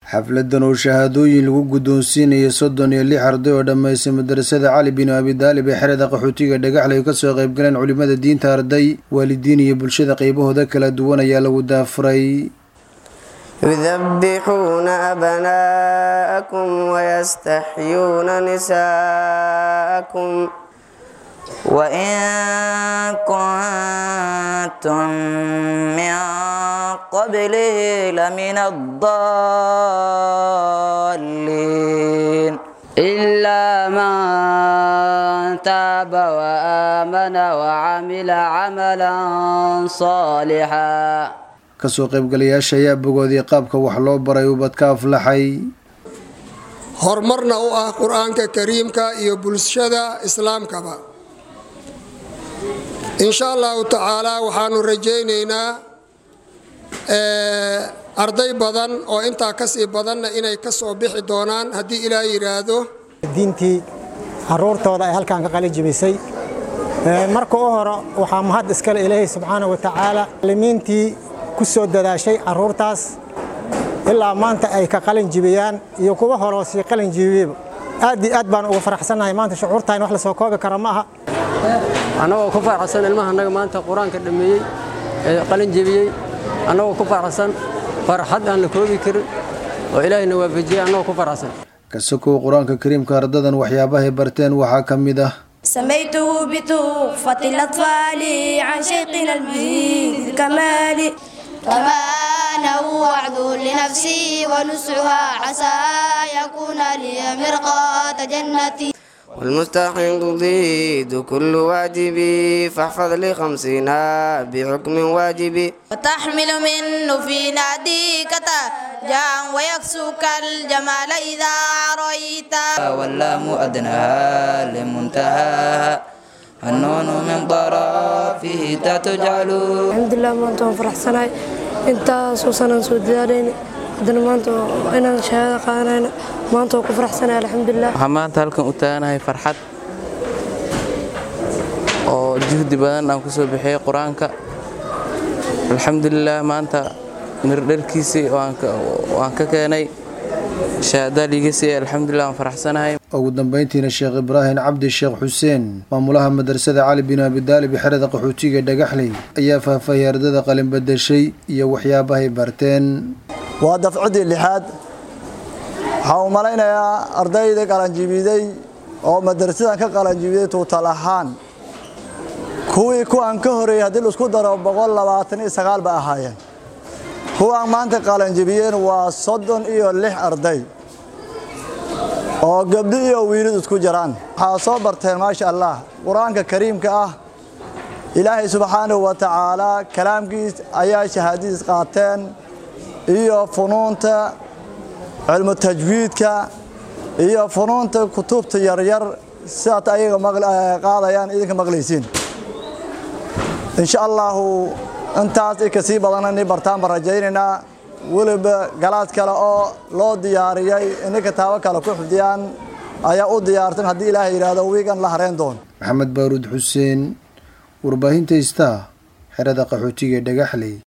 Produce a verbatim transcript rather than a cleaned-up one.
xafladan oo shahaadooyin lagu guddoonsiinayo soddon iyo lix arday oo dhammaysay madrasada Cali bin Abi Talib ee xerada qaxootiga Dhagaxley ka soo qayb galeen culimada diinta, arday, waalidiin iyo bulshada qaybahooda kala duwan ayaa lagu daafuray. يذبحون أبناءكم ويستحيون نساءكم وإن كنتم من قبله لمن الضالين إلا من تاب وآمن وعمل عملا صالحا. kasoo qaybgalayaasha ayaa bogoodii qaabka wax loo baray ubadka aflaxay, horumarna u ah qur-aanka kariimka iyo bulshada islaamkaba. insha allahu tacaala waxaanu rajaynaynaa arday badan oo intaa kasii badanna inay kasoo bixi doonaan haddii ilaahay yidhaahdo. diintii caruurtooda ay halkan ka qalin jibisay marka u hore waxaa mahad iskale ilaahay subxaanahu wa tacaala limiintii ku soo dadaashay caruurtaas ilaa maanta ay ka qalin jibiyaan iyo kuwa hore si qalin jibiyay. aad iyo aad baan ugu faraxsanahay maanta shucuurtaan wax la soo koobi kara ma aha. anagoo ku faraxsan ilmaha anaga maanta quraanka dhameeyay ee qalin jibiyay, anagoo ku faraxsan farxad aan la koobi karin oo ilaahayna waafajiyay, anagoo ku faraxsan. kasoo quraanka kariimka ardadan waxyaabaha barteen waxaa kamid ah سميته بتحفة الأطفال عن شيخنا المجيد كمالي، كما أنه وعد لنفسي ونسعها عسى يكون لي مرقاة جنتي. والمستحق ضد كل واجبي فاحفظ لي خمسين بحكم واجبي. وتحمل منه في ناديك تاجا ويكسوك الجمال إذا رأيت. واللام أدناها لمنتهاها النون من طرفه تتجعل. الحمد لله ما أنتم فرحسناي أنت سوسنا سوداني hadana maanta inaan shahaado qaadanayn maanta ku faraxsanahay alxamdulillah. waxaan maanta halkan u taaganahay farxad oo juhdi badan aan ku soo bixiyay quraanka. alxamdulillah maanta mirdhalkiisii waan ka keenay shahaado liigasi. alxamdulillah waan faraxsanahay. ugu dambeyntiina Sheekh Ibraahim Cabdi Sheekh Xuseen, maamulaha madrasada Cali bin Abi Talib ee xerada qaxootiga Dhagaxley, ayaa faahfaahiyay ardayda qalin badashay iyo waxyaabaha ay barteen. waa dafcadii lixaad. waxaan u malaynayaa ardayda qalanjibiday oo madrasadan ka qalanjibiday tuutal ahaan kuwii kuwan ka horeeyay haddii la isku daro boqol labaatan iyo sagaal ba ahaayeen. kuwan maanta qalanjibiyeen waa soddon iyo lix arday oo gabdho iyo wiilal isku jiraan. waxaa soo barteen maasha Allah quraanka kariimka ah. ilaahay subxaanahu wa tacaala kalaamkiis ayaa shahaadadiis qaateen iyo funuunta cilmu tajwiidka iyo funuunta kutubta yaryar sidaad ayaga qaadayaan idinka maqlaysiin. insha allahu intaas ay kasii badanani bartaan baan rajaynaynaa. weliba galaad kale oo loo diyaariyay inay kitaabo kale ku xifdiyaan ayaa u diyaarsan haddii ilaahay yidhaahdo wiigan la hareen doon. maxamed baaruud xuseen, warbaahinta Star, xerada qaxootiga Dhagaxley.